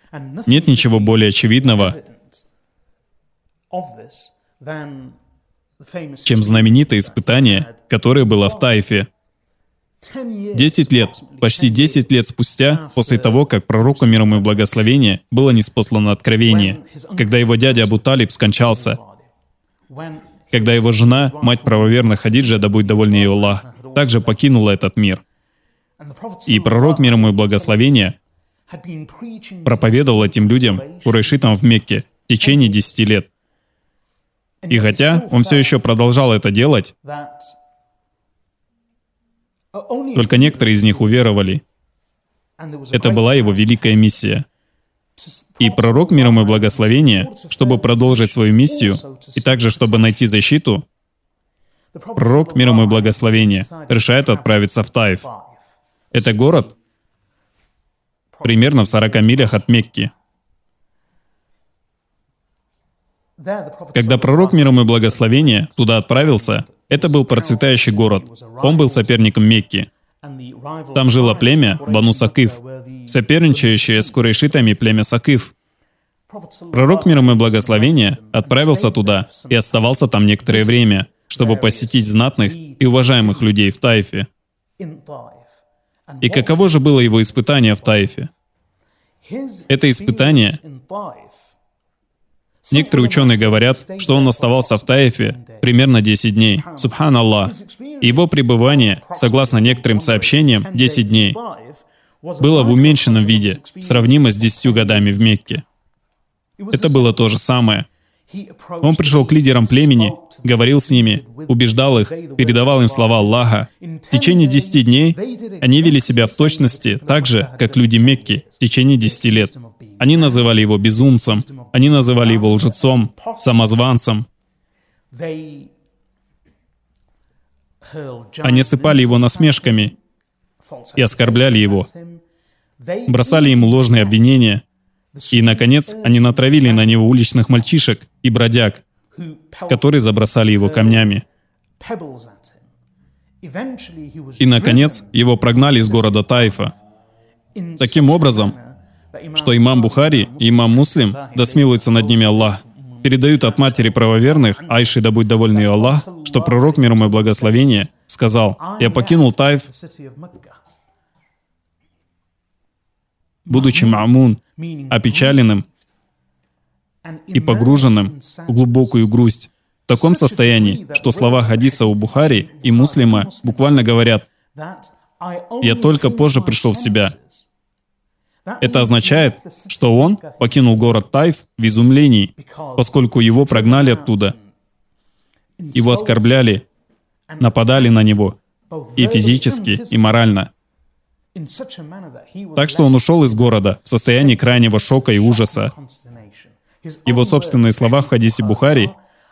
Нет ничего более очевидного, чем знаменитое испытание, которое было в Таифе. 10 лет, почти 10 лет спустя, после того, как пророку мир ему и благословение было ниспослано откровение, когда его дядя Абу Талиб скончался, когда его жена, мать правоверных Хадиджа, да будет довольна ее Аллах, также покинула этот мир. И пророк мир ему и благословение проповедовал этим людям, курайшитам в Мекке, в течение 10 лет. И хотя он все еще продолжал это делать, только некоторые из них уверовали. Это была его великая миссия. И пророк мир ему и благословение, чтобы продолжить свою миссию, и также чтобы найти защиту, пророк мир ему и благословение решает отправиться в Таиф. Это город примерно в 40 милях от Мекки. Когда пророк мир ему и благословение туда отправился, это был процветающий город. Он был соперником Мекки. Там жило племя Бану Сакиф, соперничающее с курайшитами племя Сакиф. Пророк мир ему и благословение отправился туда и оставался там некоторое время, чтобы посетить знатных и уважаемых людей в Таифе. И каково же было его испытание в Таифе? Это испытание... Некоторые ученые говорят, что он оставался в Таифе примерно 10 дней. Субханаллах. Его пребывание, согласно некоторым сообщениям, 10 дней, было в уменьшенном виде, сравнимо с 10 годами в Мекке. Это было то же самое. Он пришел к лидерам племени, говорил с ними, убеждал их, передавал им слова Аллаха. В течение 10 дней они вели себя в точности так же, как люди Мекки в течение 10 лет. Они называли его безумцем, они называли его лжецом, самозванцем. Они осыпали его насмешками и оскорбляли его, бросали ему ложные обвинения. И, наконец, они натравили на него уличных мальчишек и бродяг, которые забросали его камнями. И, наконец, его прогнали из города Таифа. Таким образом, что имам Бухари и имам Муслим, да смилуется над ними Аллах, передают от матери правоверных, Айши, да будет доволен ее Аллах, что пророк мир ему и благословение сказал: «Я покинул Таиф, будучи ма'мун, опечаленным и погруженным в глубокую грусть, в таком состоянии, что слова хадиса у Бухари и Муслима буквально говорят: «Я только позже пришел в себя». Это означает, что он покинул город Таиф в изумлении, поскольку его прогнали оттуда. Его оскорбляли, нападали на него и физически, и морально. Так что он ушел из города в состоянии крайнего шока и ужаса. Его собственные слова в хадисе Бухари: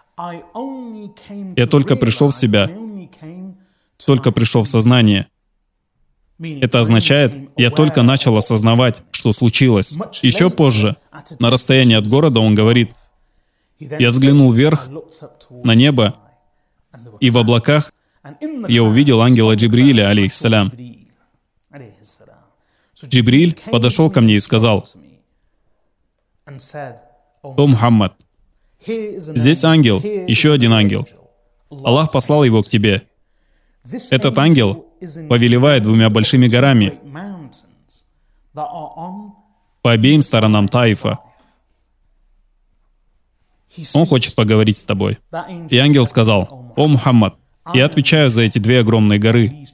«Я только пришел в себя, только пришел в сознание». Это означает, я только начал осознавать, что случилось. Еще позже, на расстоянии от города, он говорит: «Я взглянул вверх, на небо, и в облаках я увидел ангела Джибрииля, алейхиссалям. Джибриль подошел ко мне и сказал: «О Мухаммад, здесь ангел, еще один ангел. Аллах послал его к тебе. Этот ангел повелевает 2 большими горами по обеим сторонам Таифа. Он хочет поговорить с тобой». И ангел сказал: «О Мухаммад, я отвечаю за эти 2 огромные горы.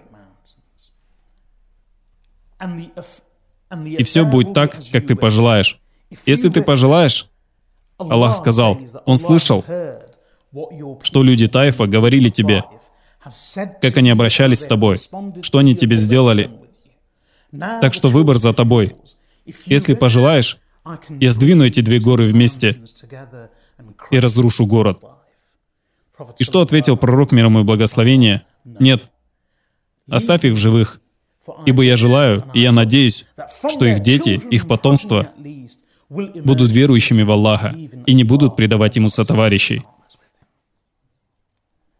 И все будет так, как ты пожелаешь. Если ты пожелаешь». Аллах сказал: «Он слышал, что люди Таифа говорили тебе, как они обращались с тобой, что они тебе сделали. Так что выбор за тобой. Если пожелаешь, я сдвину эти 2 горы вместе и разрушу город». И что ответил пророк мир ему и благословение? «Нет, оставь их в живых, ибо я желаю, и я надеюсь, что их дети, их потомство будут верующими в Аллаха и не будут предавать ему сотоварищей».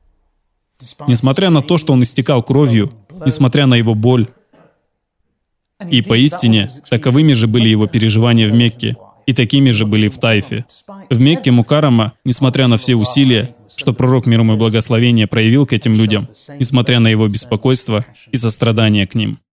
Несмотря на то, что он истекал кровью, несмотря на его боль, И поистине, таковыми же были его переживания в Мекке, и такими же были в Таифе. В Мекке Мукаррама, несмотря на все усилия, что пророк мир ему и благословение проявил к этим людям, несмотря на его беспокойство и сострадание к ним.